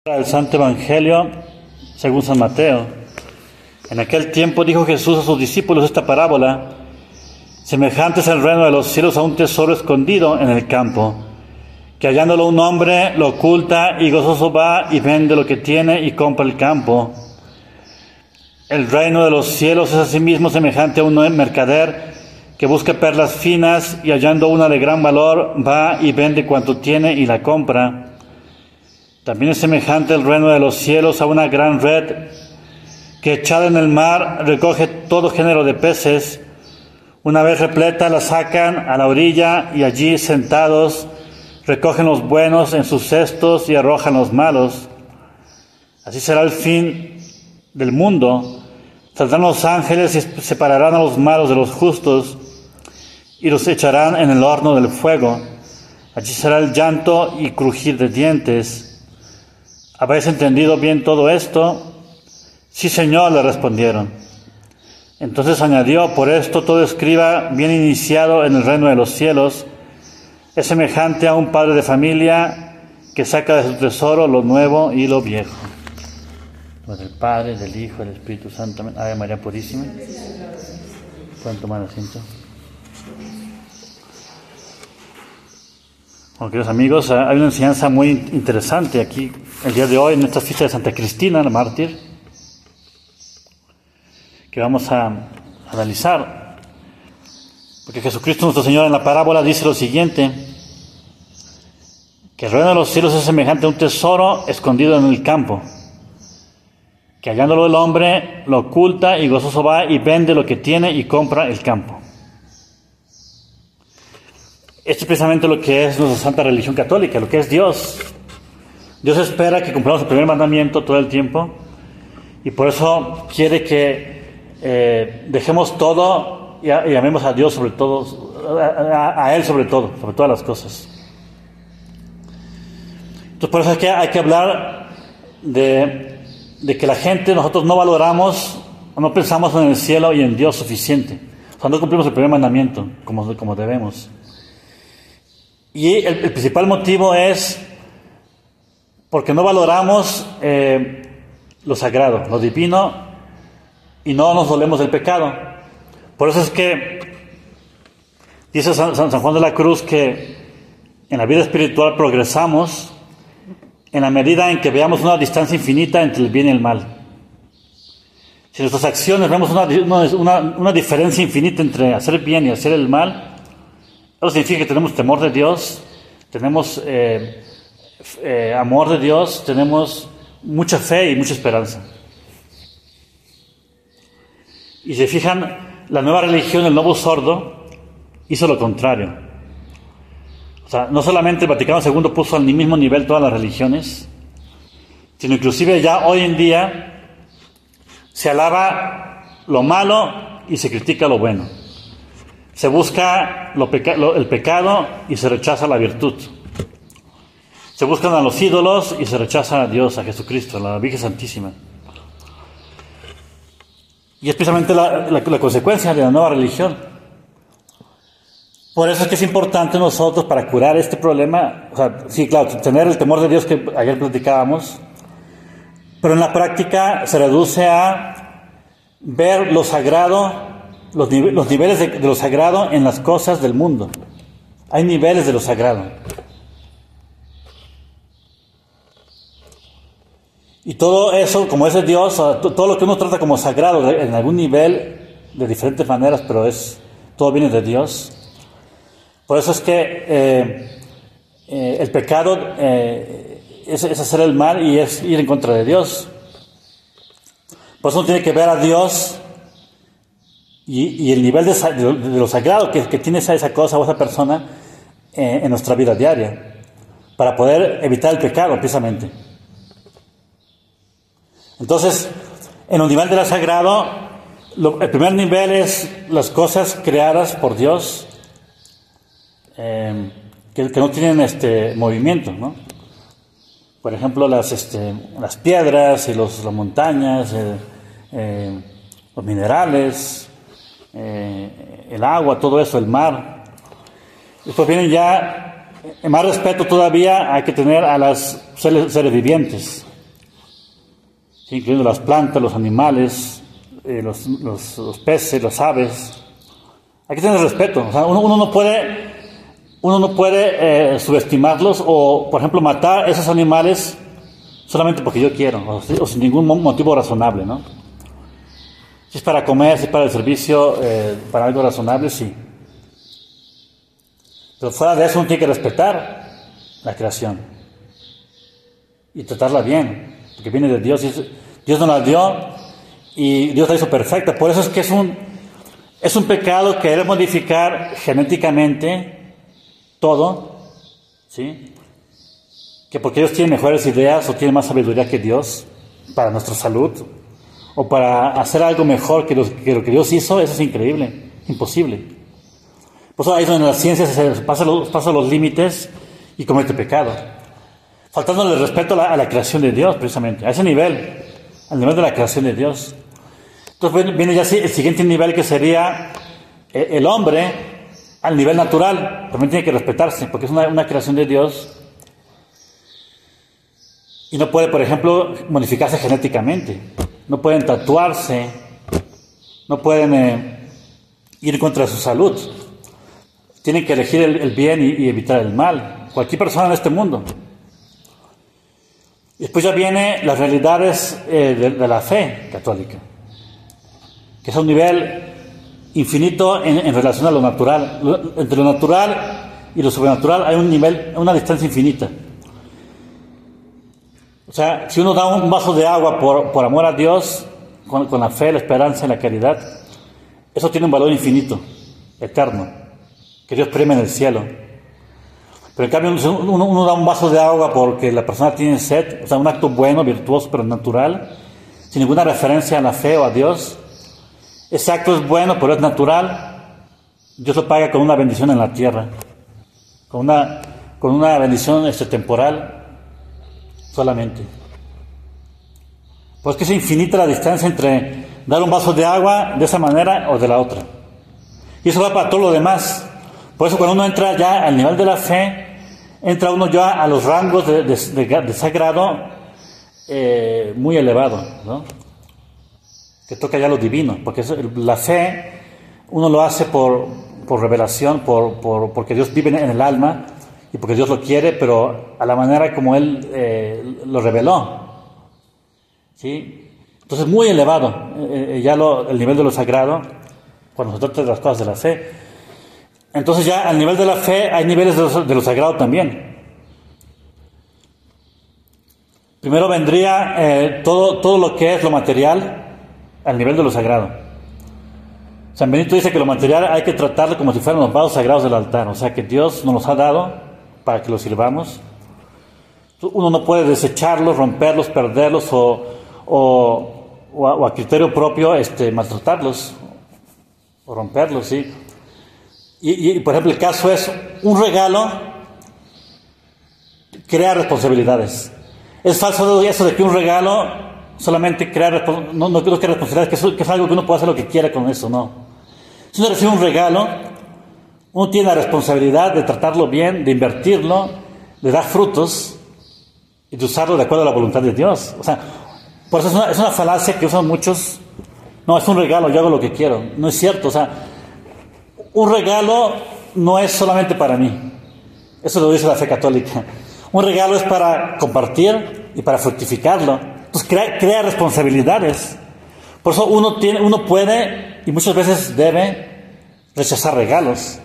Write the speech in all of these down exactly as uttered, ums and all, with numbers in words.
El Santo Evangelio según San Mateo. En aquel tiempo dijo Jesús a sus discípulos esta parábola: semejante es el reino de los cielos a un tesoro escondido en el campo, que hallándolo un hombre lo oculta y gozoso va y vende lo que tiene y compra el campo. El reino de los cielos es asimismo semejante a un mercader que busca perlas finas y hallando una de gran valor va y vende cuanto tiene y la compra. También es semejante el reino de los cielos a una gran red que echada en el mar recoge todo género de peces. Una vez repleta la sacan a la orilla y allí sentados recogen los buenos en sus cestos y arrojan los malos. Así será el fin del mundo. Saldrán los ángeles y separarán a los malos de los justos y los echarán en el horno del fuego. Allí será el llanto y crujir de dientes. ¿Habéis entendido bien todo esto? Sí, Señor, le respondieron. Entonces añadió: por esto todo escriba bien iniciado en el reino de los cielos es semejante a un padre de familia que saca de su tesoro lo nuevo y lo viejo. Del Padre, del Hijo, del Espíritu Santo. Ave María Purísima. Pueden tomar asiento. Bueno, queridos amigos, hay una enseñanza muy interesante aquí el día de hoy en esta fiesta de Santa Cristina, la mártir, que vamos a analizar. Porque Jesucristo nuestro Señor en la parábola dice lo siguiente: que el reino de los cielos es semejante a un tesoro escondido en el campo, que hallándolo el hombre lo oculta y gozoso va y vende lo que tiene y compra el campo. Esto es precisamente lo que es nuestra santa religión católica, lo que es Dios. Dios espera que cumplamos el primer mandamiento todo el tiempo y por eso quiere que eh, dejemos todo y, a, y amemos a Dios sobre todo, a, a Él sobre todo, sobre todas las cosas. Entonces por eso es que hay que hablar de, de que la gente, nosotros no valoramos, no pensamos en el cielo y en Dios suficiente. O sea, no cumplimos el primer mandamiento como, como debemos. Y el, el principal motivo es porque no valoramos eh, lo sagrado, lo divino, y no nos dolemos del pecado. Por eso es que dice San, San Juan de la Cruz que en la vida espiritual progresamos en la medida en que veamos una distancia infinita entre el bien y el mal. Si en nuestras acciones vemos una, una, una diferencia infinita entre hacer bien y hacer el mal, eso significa que tenemos temor de Dios, tenemos eh, eh, amor de Dios, tenemos mucha fe y mucha esperanza. Y si fijan, la nueva religión, el Novus Ordo, hizo lo contrario. O sea, no solamente el Vaticano segundo puso al mismo nivel todas las religiones, sino inclusive ya hoy en día se alaba lo malo y se critica lo bueno. Se busca lo peca- lo, el pecado y se rechaza la virtud. Se buscan a los ídolos y se rechaza a Dios, a Jesucristo, a la Virgen Santísima. Y es precisamente la, la, la consecuencia de la nueva religión. Por eso es que es importante nosotros, para curar este problema, o sea, sí, claro, tener el temor de Dios que ayer platicábamos, pero en la práctica se reduce a ver lo sagrado, Los, nive- los niveles de, de lo sagrado en las cosas del mundo. Hay niveles de lo sagrado. Y todo eso, como es de Dios, todo lo que uno trata como sagrado en algún nivel, de diferentes maneras, pero es todo viene de Dios. Por eso es que eh, eh, el pecado eh, es, es hacer el mal y es ir en contra de Dios. Por eso uno tiene que ver a Dios Y, y el nivel de, de, de lo sagrado que, que tiene esa, esa cosa o esa persona eh, en nuestra vida diaria, para poder evitar el pecado, precisamente. Entonces, en el nivel de lo sagrado, lo, el primer nivel es las cosas creadas por Dios, eh, que, que no tienen este movimiento, ¿no? Por ejemplo, las, este, las piedras y los, las montañas, eh, eh, los minerales, Eh, el agua, todo eso, el mar. Después vienen ya, en más respeto todavía hay que tener a los seres, seres vivientes, ¿sí? Incluyendo las plantas, los animales, eh, los, los, los peces, las aves. Hay que tener respeto. O sea, uno, uno no puede, uno no puede eh, subestimarlos o, por ejemplo, matar a esos animales solamente porque yo quiero o, o sin ningún motivo razonable, ¿no? Si es para comer, si es para el servicio, eh, para algo razonable, sí. Pero fuera de eso uno tiene que respetar la creación y tratarla bien, porque viene de Dios y es, Dios nos la dio y Dios la hizo perfecta. Por eso es que es un, es un pecado querer modificar genéticamente todo, ¿sí? Que porque ellos tienen mejores ideas o tienen más sabiduría que Dios para nuestra salud o para hacer algo mejor que, los, que lo que Dios hizo, eso es increíble, imposible. Por eso ahí es donde la ciencia se pasa los, pasa los límites y comete pecado, faltándole respeto a la, a la creación de Dios, precisamente, a ese nivel, al nivel de la creación de Dios. Entonces viene ya el siguiente nivel, que sería el hombre al nivel natural. También tiene que respetarse, porque es una, una creación de Dios y no puede, por ejemplo, modificarse genéticamente, no pueden tatuarse, no pueden eh, ir contra su salud. Tienen que elegir el, el bien y, y evitar el mal. Cualquier persona en este mundo. Después ya vienen las realidades eh, de, de la fe católica, que es un nivel infinito en, en relación a lo natural. Lo, entre lo natural y lo sobrenatural hay un nivel, una distancia infinita. O sea, si uno da un vaso de agua por, por amor a Dios, con, con la fe, la esperanza y la caridad, eso tiene un valor infinito, eterno, que Dios premia en el cielo. Pero en cambio uno, uno da un vaso de agua porque la persona tiene sed, o sea, un acto bueno, virtuoso, pero natural, sin ninguna referencia a la fe o a Dios. Ese acto es bueno, pero es natural. Dios lo paga con una bendición en la tierra, con una, con una bendición este, temporal solamente. Pues que es infinita la distancia entre dar un vaso de agua de esa manera o de la otra. Y eso va para todo lo demás. Por eso cuando uno entra ya al nivel de la fe, entra uno ya a los rangos de, de, de, de sagrado eh, muy elevado, ¿no? Que toca ya lo divino, porque es, la fe uno lo hace por, por revelación, por, por, porque Dios vive en el alma y porque Dios lo quiere, pero a la manera como Él eh, lo reveló, ¿sí? Entonces muy elevado eh, ya lo, el nivel de lo sagrado cuando se trata de las cosas de la fe. Entonces ya al nivel de la fe hay niveles de lo, de lo sagrado también. Primero vendría eh, todo, todo lo que es lo material al nivel de lo sagrado. San Benito dice que lo material hay que tratarlo como si fueran los vasos sagrados del altar, o sea que Dios nos los ha dado para que los sirvamos. Uno no puede desecharlos, romperlos, perderlos o, o, o, a, o a criterio propio este, maltratarlos o romperlos, ¿sí? Y, y, por ejemplo, el caso es, un regalo crea responsabilidades. Es falso eso de que un regalo solamente crea, no, no creo que responsabilidades, que es, que es algo que uno puede hacer lo que quiera con eso, no. Si uno recibe un regalo, uno tiene la responsabilidad de tratarlo bien, de invertirlo, de dar frutos y de usarlo de acuerdo a la voluntad de Dios. O sea, por eso es una, es una falacia que usan muchos. No, es un regalo, yo hago lo que quiero. No es cierto, o sea, un regalo no es solamente para mí. Eso lo dice la fe católica. Un regalo es para compartir y para fructificarlo. Entonces crea, crea responsabilidades. Por eso uno tiene, uno puede y muchas veces debe rechazar regalos.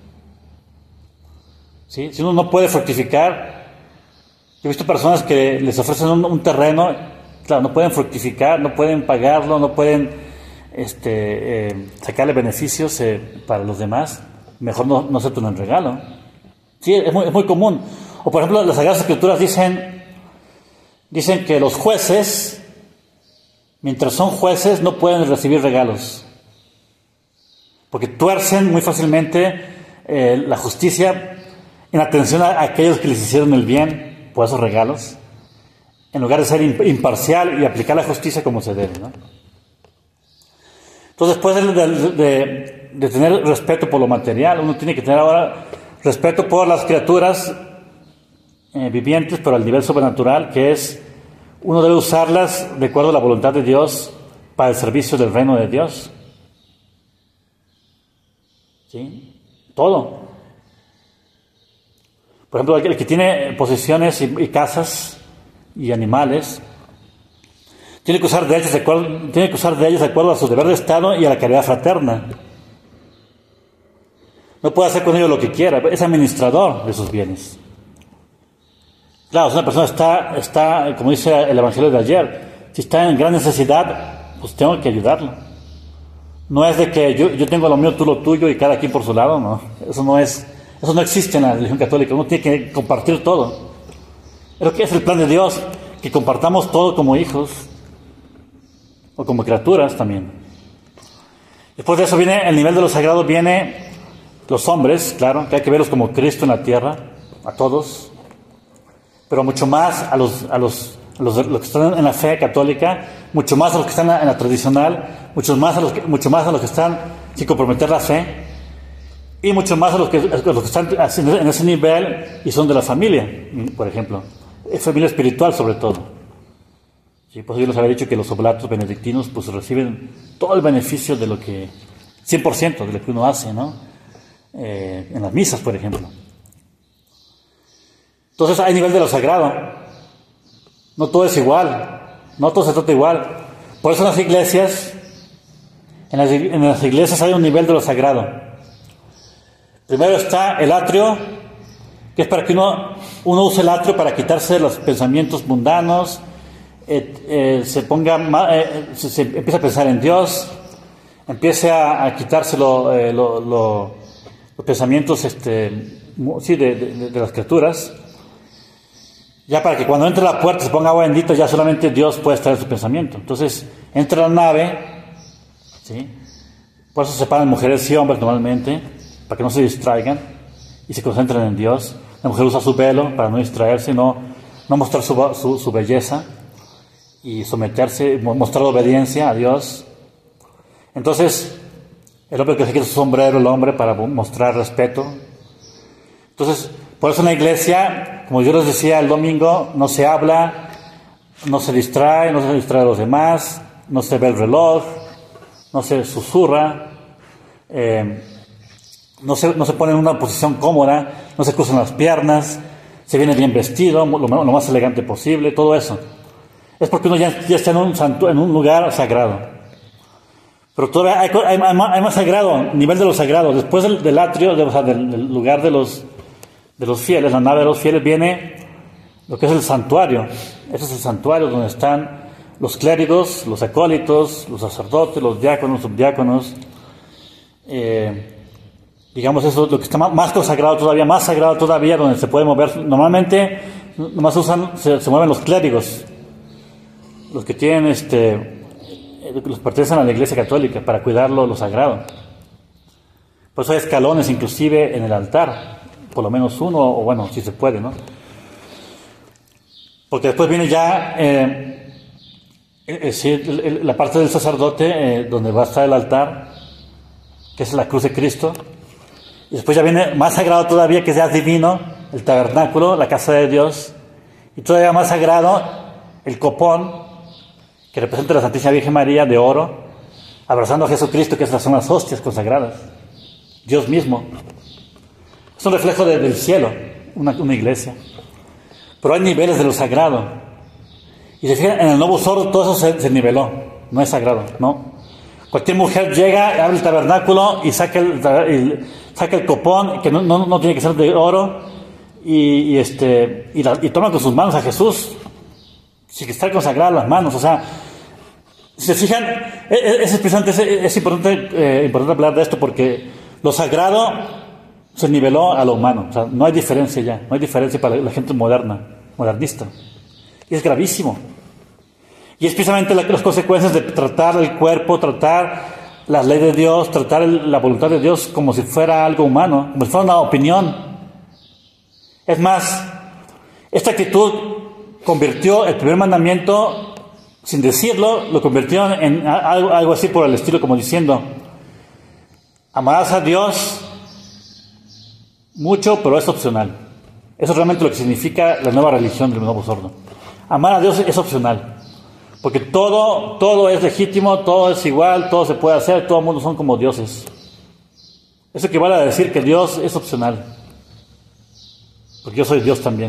¿Sí? Si uno no puede fructificar, he visto personas que les ofrecen un, un terreno, claro, no pueden fructificar, no pueden pagarlo, no pueden este, eh, sacarle beneficios eh, para los demás, mejor no, no aceptan el regalo. Sí, es muy, es muy común. O por ejemplo, las Sagradas Escrituras dicen, dicen que los jueces, mientras son jueces, no pueden recibir regalos, porque tuercen muy fácilmente eh, la justicia en atención a aquellos que les hicieron el bien por esos regalos, en lugar de ser imparcial y aplicar la justicia como se debe, ¿no? Entonces, después de, de, de, de tener respeto por lo material, uno tiene que tener ahora respeto por las criaturas eh, vivientes, pero al nivel sobrenatural, que es uno debe usarlas de acuerdo a la voluntad de Dios para el servicio del reino de Dios. ¿Sí? Todo. Por ejemplo, el que tiene posesiones y, y casas y animales, tiene que usar de ellos de acuerdo, tiene que usar de ellos de acuerdo a su deber de Estado y a la caridad fraterna. No puede hacer con ellos lo que quiera, es administrador de sus bienes. Claro, si una persona está, está, como dice el Evangelio de ayer, si está en gran necesidad, pues tengo que ayudarlo. No es de que yo, yo tengo lo mío, tú lo tuyo y cada quien por su lado, no. Eso no es, eso no existe en la religión católica. Uno tiene que compartir todo. Es lo que es el plan de Dios, que compartamos todo como hijos o como criaturas también. Después de eso viene el nivel de lo sagrado, viene los hombres, claro, que hay que verlos como Cristo en la tierra, a todos, pero mucho más a los, a los, a los, los que están en la fe católica, mucho más a los que están en la, en la tradicional, mucho más a los que, mucho más a los que están sin comprometer la fe, y mucho más a los que, a los que están en ese nivel y son de la familia, por ejemplo, familia espiritual sobre todo. Sí, pues yo les había dicho que los oblatos benedictinos pues reciben todo el beneficio de lo que, cien por ciento de lo que uno hace, ¿no? Eh, en las misas, por ejemplo. Entonces hay nivel de lo sagrado. No todo es igual, no todo se trata igual. Por eso en las iglesias, en las, en las iglesias hay un nivel de lo sagrado. Primero está el atrio, que es para que uno, uno use el atrio para quitarse los pensamientos mundanos, eh, eh, se ponga, eh, se, se empieza a pensar en Dios, empiece a, a quitarse lo, eh, lo, lo, los pensamientos este, sí, de, de, de las criaturas. Ya para que cuando entre a la puerta se ponga agua bendita, ya solamente Dios puede estar en su pensamiento. Entonces, entra a la nave, ¿sí? Por eso se separan mujeres y hombres normalmente, para que no se distraigan y se concentren en Dios. La mujer usa su velo para no distraerse, no, no mostrar su, su, su belleza y someterse, mostrar obediencia a Dios. Entonces, el hombre que se quita su sombrero, el hombre, para mostrar respeto. Entonces, por eso en la iglesia, como yo les decía el domingo, no se habla, no se distrae, no se distrae a los demás, no se ve el reloj, no se susurra, eh, no, se, no se pone en una posición cómoda, no se cruzan las piernas, se viene bien vestido, lo, lo más elegante posible, todo eso. Es porque uno ya, ya está en un, santu, en un lugar sagrado. Pero todavía hay, hay, hay, más, hay más sagrado, nivel de lo sagrado. Después del, del atrio, de, o sea, del, del lugar de los... de los fieles, la nave de los fieles, viene lo que es el santuario. Ese es el santuario donde están los clérigos, los acólitos, los sacerdotes, los diáconos, subdiáconos. Eh, digamos, eso es lo que está más, más consagrado todavía, más sagrado todavía, donde se puede mover. Normalmente, nomás usan, se, se mueven los clérigos, los que tienen, este, los pertenecen a la Iglesia Católica para cuidarlo, lo sagrado. Por eso hay escalones, inclusive, en el altar. Por lo menos uno, o bueno, si se puede, ¿no? Porque después viene ya eh, eh, sí, el, el, la parte del sacerdote, eh, donde va a estar el altar, que es la cruz de Cristo. Y después ya viene más sagrado todavía, que es ya divino, el tabernáculo, la casa de Dios. Y todavía más sagrado, el copón, que representa a la Santísima Virgen María de oro, abrazando a Jesucristo, que son las hostias consagradas. Dios mismo. Es un reflejo de, del cielo, una, una iglesia. Pero hay niveles de lo sagrado. Y se fijan, en el Nuevo Sordo todo eso se, se niveló. No es sagrado, ¿no? Cualquier mujer llega, abre el tabernáculo y saca el, el, saca el copón, que no, no, no tiene que ser de oro, y, y, este, y, la, y toma con sus manos a Jesús. Sí que está consagrada las manos. O sea, si se fijan, es, es, es, es importante, eh, importante hablar de esto porque lo sagrado se niveló a lo humano. O sea, no hay diferencia ya, no hay diferencia para la gente moderna, modernista. Y es gravísimo. Y es precisamente la, las consecuencias de tratar el cuerpo, tratar la ley de Dios, tratar el, la voluntad de Dios como si fuera algo humano, como si fuera una opinión. Es más, esta actitud convirtió el primer mandamiento, sin decirlo, lo convirtió en algo, algo así por el estilo, como diciendo: amarás a Dios mucho, pero es opcional. Eso es realmente lo que significa la nueva religión del Nuevo Sordo. Amar a Dios es opcional, porque todo, todo es legítimo, todo es igual, todo se puede hacer, todo el mundo son como dioses. Eso equivale a decir que Dios es opcional, porque yo soy Dios también.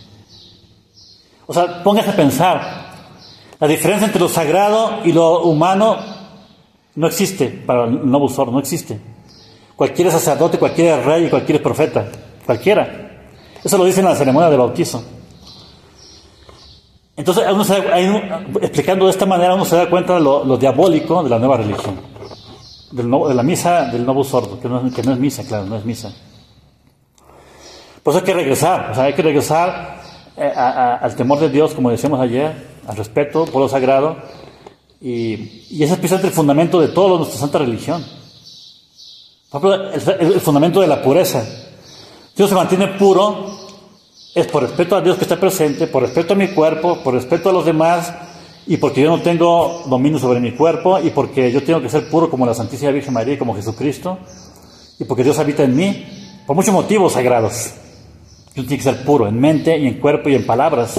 O sea, póngase a pensar, la diferencia entre lo sagrado y lo humano no existe para el Nabucodonosor, no existe. Cualquiera es sacerdote, cualquiera es rey y cualquiera es profeta, cualquiera. Eso lo dice en la ceremonia de bautizo. Entonces, uno se da, explicando de esta manera, uno se da cuenta de lo, lo diabólico de la nueva religión, del no, de la misa del Nabucodonosor, que no, que no es misa, claro, no es misa. Por eso hay que regresar, o sea, hay que regresar eh, a, a, al temor de Dios, como decíamos ayer, al respeto por lo sagrado, y, y ese es precisamente el fundamento de toda nuestra santa religión. Por ejemplo, el, el fundamento de la pureza. Dios se mantiene puro. Es por respeto a Dios que está presente, por respeto a mi cuerpo, por respeto a los demás, y porque yo no tengo dominio sobre mi cuerpo, y porque yo tengo que ser puro como la Santísima Virgen María y como Jesucristo, y porque Dios habita en mí, por muchos motivos sagrados. Yo tengo que ser puro en mente y en cuerpo y en palabras.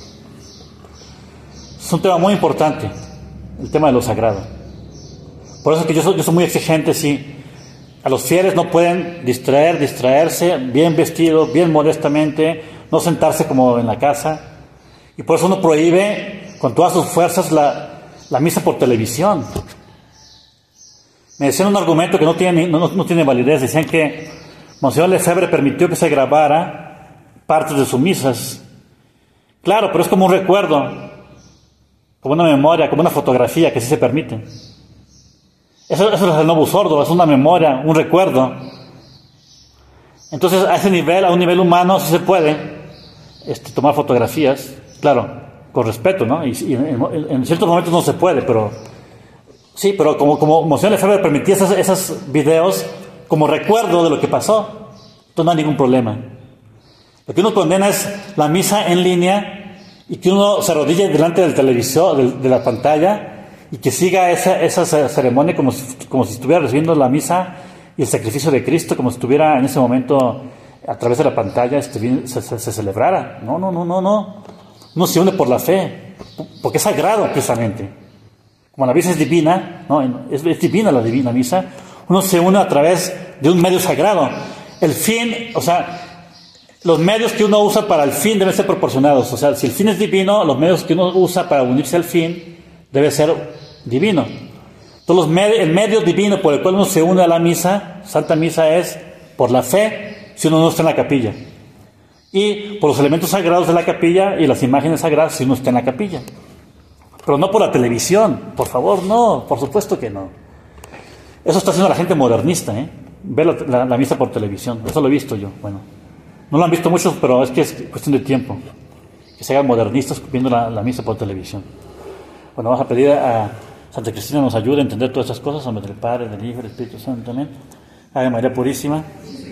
Es un tema muy importante, el tema de lo sagrado. Por eso es que yo soy, yo soy muy exigente, sí. A los fieles no pueden distraer, distraerse, bien vestidos, bien modestamente, no sentarse como en la casa. Y por eso uno prohíbe con todas sus fuerzas la, la misa por televisión. Me decían un argumento que no tiene, no, no tiene validez. Decían que Monseñor Lefebvre permitió que se grabara partes de sus misas. Claro, pero es como un recuerdo, como una memoria, como una fotografía que sí se permite. Eso, eso es el Novus Ordo, es una memoria, un recuerdo. Entonces, a ese nivel, a un nivel humano, sí se puede este, tomar fotografías, claro, con respeto, ¿no? Y, y en, en ciertos momentos no se puede, pero sí, pero como, como Monseñor Lefebvre permitía esos, esos videos como recuerdo de lo que pasó, entonces no hay ningún problema. Lo que uno condena es la misa en línea y que uno se arrodille delante del televisor, de, de la pantalla, y que siga esa, esa ceremonia como si, como si estuviera recibiendo la misa y el sacrificio de Cristo, como si estuviera en ese momento a través de la pantalla este, se, se, se celebrara. No, no, no, no, no. Uno se une por la fe, porque es sagrado precisamente. Como la misa es divina, ¿no? es, es divina la divina misa, uno se une a través de un medio sagrado. El fin, o sea, los medios que uno usa para el fin deben ser proporcionados. O sea, si el fin es divino, los medios que uno usa para unirse al fin debe ser divino. Entonces, los med- el medio divino por el cual uno se une a la misa, Santa Misa, es por la fe, si uno no está en la capilla. Y por los elementos sagrados de la capilla y las imágenes sagradas, si uno está en la capilla. Pero no por la televisión, por favor, no, por supuesto que no. Eso está haciendo la gente modernista, ¿eh? Ver la, la, la misa por televisión, eso lo he visto yo. Bueno, no lo han visto muchos, pero es que es cuestión de tiempo. Que se hagan modernistas viendo la, la misa por televisión. Bueno, vamos a pedir a Santa Cristina nos ayude a entender todas estas cosas, en nombre del Padre, del Hijo y del Espíritu Santo. Amén. Ave María Purísima.